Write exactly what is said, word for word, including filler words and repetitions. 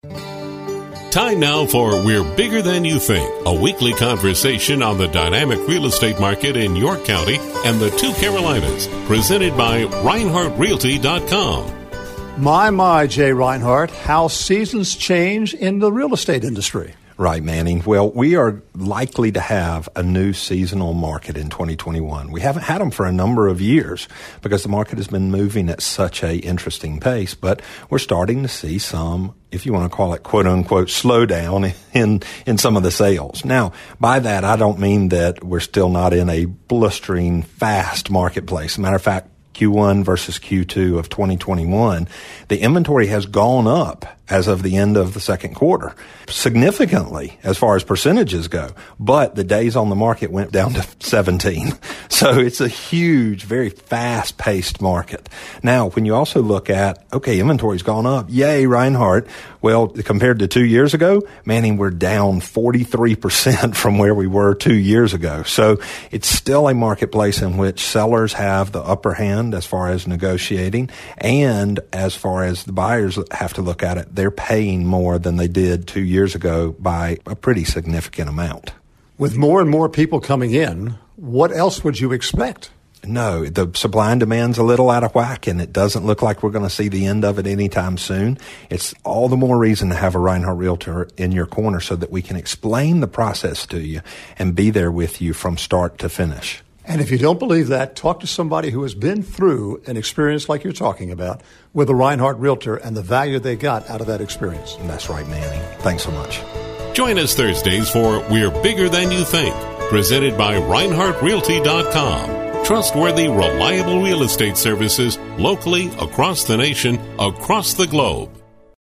Time now for We're Bigger Than You Think, a weekly conversation on the dynamic real estate market in York County and the two Carolinas, presented by Reinhardt Realty dot com. My, my, Jay Reinhardt, how seasons change in the real estate industry. Right, Manning. Well, we are likely to have a new seasonal market in twenty twenty-one. We haven't had them for a number of years because the market has been moving at such a interesting pace, but we're starting to see some, if you want to call it quote unquote, slowdown in, in some of the sales. Now, by that, I don't mean that we're still not in a blistering fast marketplace. As a matter of fact, Q one versus Q two of twenty twenty-one, the inventory has gone up as of the end of the second quarter, significantly as far as percentages go. But the days on the market went down to seventeen. So it's a huge, very fast-paced market. Now, when you also look at, okay, inventory's gone up. Yay, Reinhardt. Well, compared to two years ago, Manning, we're down forty-three percent from where we were two years ago. So it's still a marketplace in which sellers have the upper hand as far as negotiating, and as far as the buyers have to look at it, they're paying more than they did two years ago by a pretty significant amount. With more and more people coming in, what else would you expect? No, the supply and demand's a little out of whack, and it doesn't look like we're going to see the end of it anytime soon. It's all the more reason to have a Reinhardt Realtor in your corner so that we can explain the process to you and be there with you from start to finish. And if you don't believe that, talk to somebody who has been through an experience like you're talking about with a Reinhardt Realtor and the value they got out of that experience. That's right, Manning. Thanks so much. Join us Thursdays for We're Bigger Than You Think, presented by Reinhardt Realty dot com. Trustworthy, reliable real estate services locally, across the nation, across the globe.